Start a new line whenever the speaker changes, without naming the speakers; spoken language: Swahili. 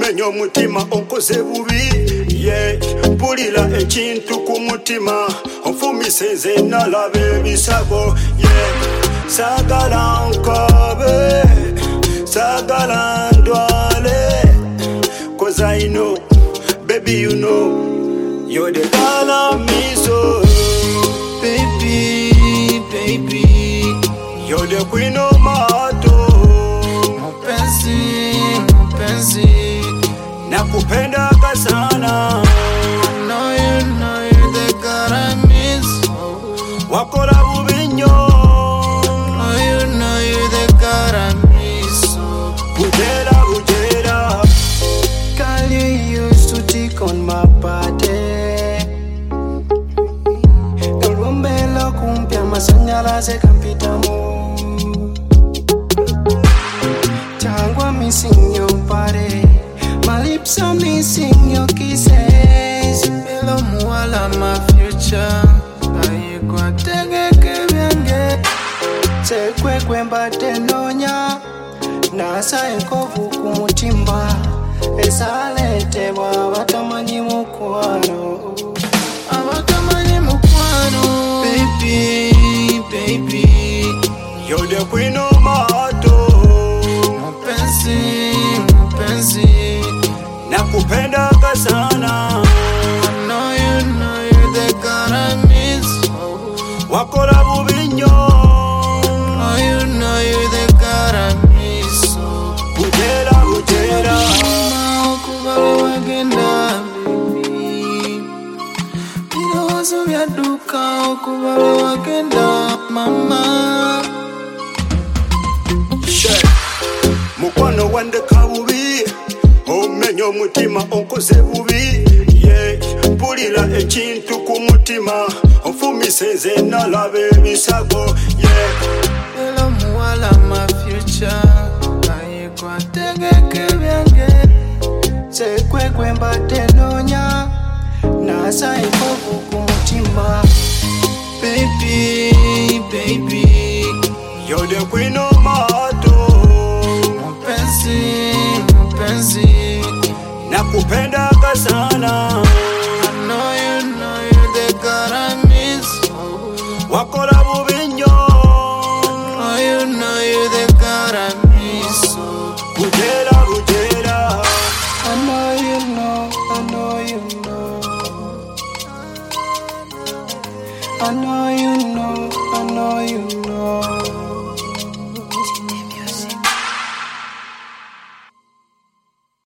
omenya mutima onkoze bubi ye mpulira ekintu ku mutima onfumise nze nalabe bisago ye sagala nkabe sagala ndwale cause I know baby you know you're the girl I miss so
baby
you're the queen of my heart
Mpenzi
nakupenda sana
I know you're the girl I miss
wakola bubinyo
I know you're the girl I miss
bujera
girl you used to tick on my body Rumbelo kumpya masanyalaze kampitamo Changwa missing your body My lips are missing your kisses Hello muala my future Ayekwa tegeke vyenge Tekwe kwemba tenonya Nasa enkovu kumutimba Esalete wa watamanyi mukwano Watamanyi mukwano Baby
you're the queen of my heart
Mpenzi
nakupenda sana
I know you're the girl I miss
wakola bubinyo
I know you're the girl I miss
bujera
Okuba wagenda baby Birozo byaduka okuba wagenda mama
mukwano wandeka bubi omenya omutima onkoze bubi ye mpulira ekintu ku mutima onfumise nze nalabe ebisago ye
Hello muwala my future Ayekwa tegeke byange Sekwe mbate nonya Nasa enkovu ku mutima Baby
you're the queen of my heart
Mpenzi
nakupenda sana
I know you're the girl I miss
wakola bubinyo
I know you're the girl I miss
bujera
I know you know I know you know